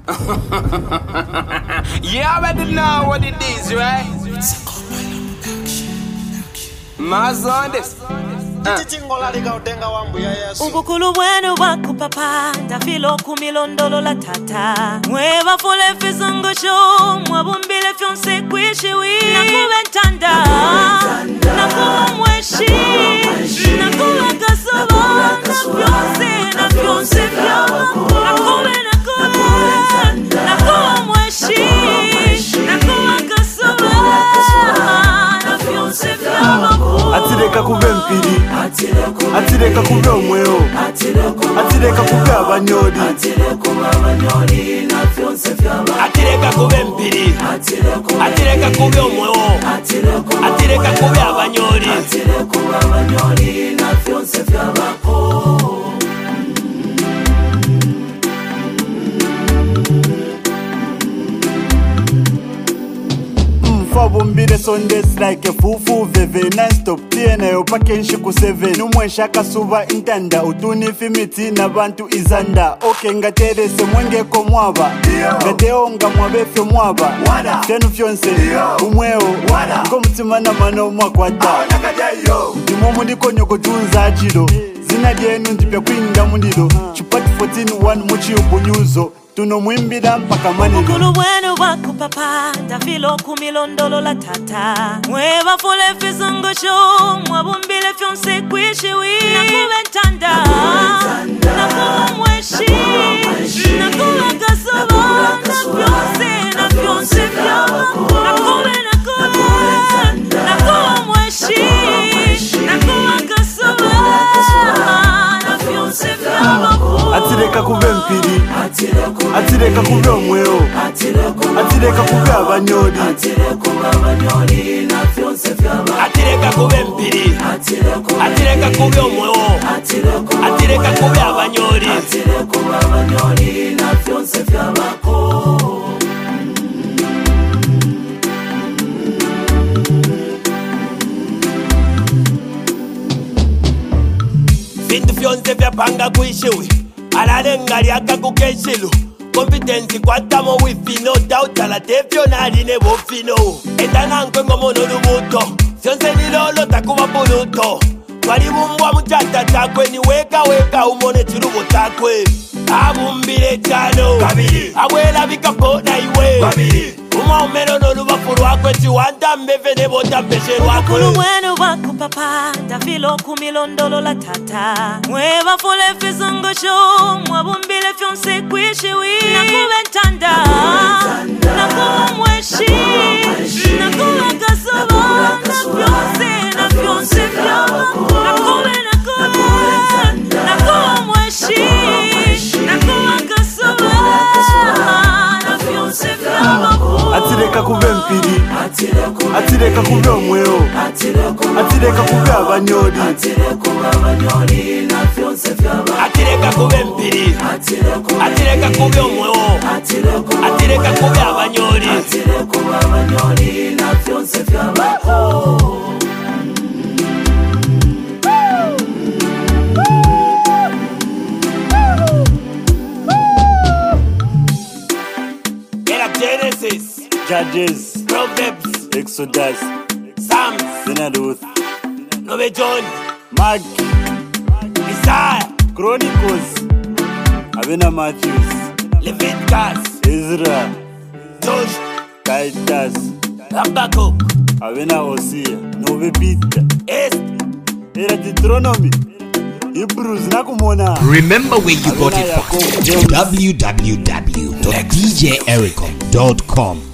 You already know what it is, right? Mass on this. Ubukulu wenu wakupapa Ndafilo kumilondolo la tata Mweba fule fizungo show Mwabumbile fyonse kwishiwi Nakuwe ntanda Nakuwa mweshi Nakuwa kasaba Na fyonse fyama Nakuwe Nakuwa mweshi Nakuwa kasaba Na fyonse fyama Atireka kube mpiri Atireka kube omweo Atireka kube abanyori Atireka kube mpiri Atireka kube omweo Atireka kube abanyori Fabumbire Sundays like a fufu veve non-stop tiene opake nshiku 7 numwesha kasuba intanda utuni fimiti na bantu izanda oke ngaterese mwenge ko mwaba ngateo nga mwabefyo mwaba fenu fyonse umweo ngo mutima na mano mwakwata ndimo mundiko nyoko junza achiro zina dyenu ndipya kwinga mundiro chupati 14-1 muchi ubunyuzo Tuno mwimbida mpaka manilo Ubukulu wenu wakupapa Ndafilo kumilondolo la tata Mweba fule fizungo show Mwabumbile fyonse kwishiwi Nakuwe ntanda Nakuwa mweshi Nakuwa kasaba Na fyonse fyama Nakuwe Nakuwa mweshi Nakuwa kasaba Na fyonse fyama Atireka kube mpiri Atireka kube omweo Atireka kube abanyori Atireka kube mpiri Atireka kube omweo Atireka kube abanyori Vindu fyonse vyapanga kuishiwi Alalenga liaka kukeshilu Competence kwatamo wifi no doubt Alatefyo nali ne wofino Etananko ngomono lubuto Fyonse nilolo takuwa buluto Wali mumbwa mchata takwe ni weka umone chirubo takwe Abumbile chano Kabili Awela vikapo na iwe Kabili Uma umeno no lubafuru wakwe Chiwanda mbefe nebo tambeshe wakwe Ubukulu wenu wakupapa Ndafilo kumilondolo la tata Mweba fule fizungo show Mwabumbile fyonse kwishiwi Nakuwe ntanda Nakuwa mweshi Nakuwa kasaba Na fyonse fyama Nakuwe Nakuwa mweshi Nakuwa kasaba Na fyonse fyama Atireka kube mpiri Atireka kube omweo Atireka kube abanyori Atireka kube mpiri Atireka kube omweo Atireka kube abanyori Era Genesis Judges Proverbs Exodus Psalms Ruth Nove John Mark Isaiah Chronicles Avena Matthews Leviticus Ezra Josh Titus Habakkuk Avena Hosea Nove Peter Esther Era Deuteronomy Hebrews nakumona. Remember where you got it from. www.djericom.com